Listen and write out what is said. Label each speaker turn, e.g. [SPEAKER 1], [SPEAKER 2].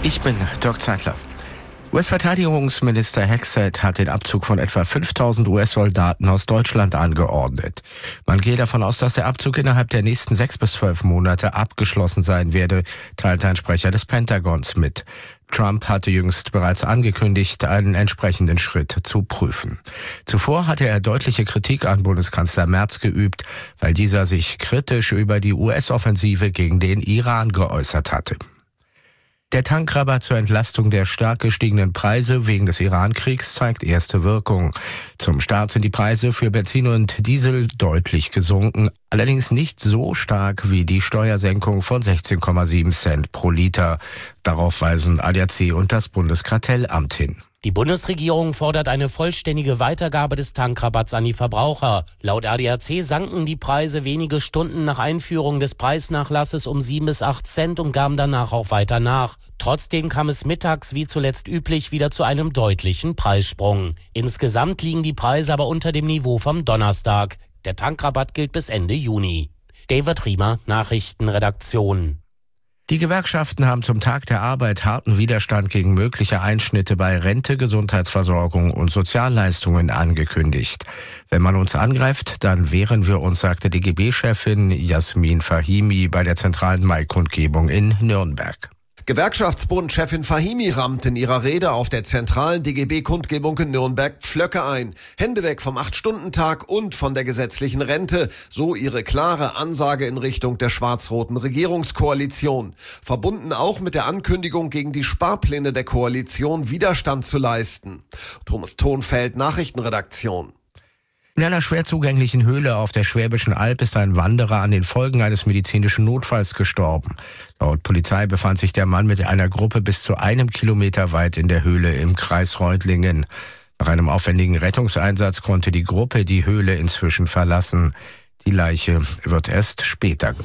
[SPEAKER 1] Ich bin Dirk Zeitler. US-Verteidigungsminister Hexet hat den Abzug von etwa 5.000 US-Soldaten aus Deutschland angeordnet. Man gehe davon aus, dass der Abzug innerhalb der nächsten 6 bis 12 Monate abgeschlossen sein werde, teilte ein Sprecher des Pentagons mit. Trump hatte jüngst bereits angekündigt, einen entsprechenden Schritt zu prüfen. Zuvor hatte er deutliche Kritik an Bundeskanzler Merz geübt, weil dieser sich kritisch über die US-Offensive gegen den Iran geäußert hatte. Der Tankrabatt zur Entlastung der stark gestiegenen Preise wegen des Iran-Kriegs zeigt erste Wirkung. Zum Start sind die Preise für Benzin und Diesel deutlich gesunken, allerdings nicht so stark wie die Steuersenkung von 16,7 Cent pro Liter. Darauf weisen ADAC und das Bundeskartellamt hin.
[SPEAKER 2] Die Bundesregierung fordert eine vollständige Weitergabe des Tankrabatts an die Verbraucher. Laut ADAC sanken die Preise wenige Stunden nach Einführung des Preisnachlasses um 7 bis 8 Cent und gaben danach auch weiter nach. Trotzdem kam es mittags wie zuletzt üblich wieder zu einem deutlichen Preissprung. Insgesamt liegen die Preise aber unter dem Niveau vom Donnerstag. Der Tankrabatt gilt bis Ende Juni. David Riemer, Nachrichtenredaktion.
[SPEAKER 1] Die Gewerkschaften haben zum Tag der Arbeit harten Widerstand gegen mögliche Einschnitte bei Rente, Gesundheitsversorgung und Sozialleistungen angekündigt. Wenn man uns angreift, dann wehren wir uns, sagte DGB-Chefin Jasmin Fahimi bei der zentralen Mai-Kundgebung in Nürnberg.
[SPEAKER 3] Gewerkschaftsbund-Chefin Fahimi rammt in ihrer Rede auf der zentralen DGB-Kundgebung in Nürnberg Pflöcke ein. Hände weg vom 8-Stunden-Tag und von der gesetzlichen Rente. So ihre klare Ansage in Richtung der schwarz-roten Regierungskoalition. Verbunden auch mit der Ankündigung, gegen die Sparpläne der Koalition Widerstand zu leisten. Thomas Thonfeld, Nachrichtenredaktion.
[SPEAKER 1] In einer schwer zugänglichen Höhle auf der Schwäbischen Alb ist ein Wanderer an den Folgen eines medizinischen Notfalls gestorben. Laut Polizei befand sich der Mann mit einer Gruppe bis zu 1 Kilometer weit in der Höhle im Kreis Reutlingen. Nach einem aufwendigen Rettungseinsatz konnte die Gruppe die Höhle inzwischen verlassen. Die Leiche wird erst später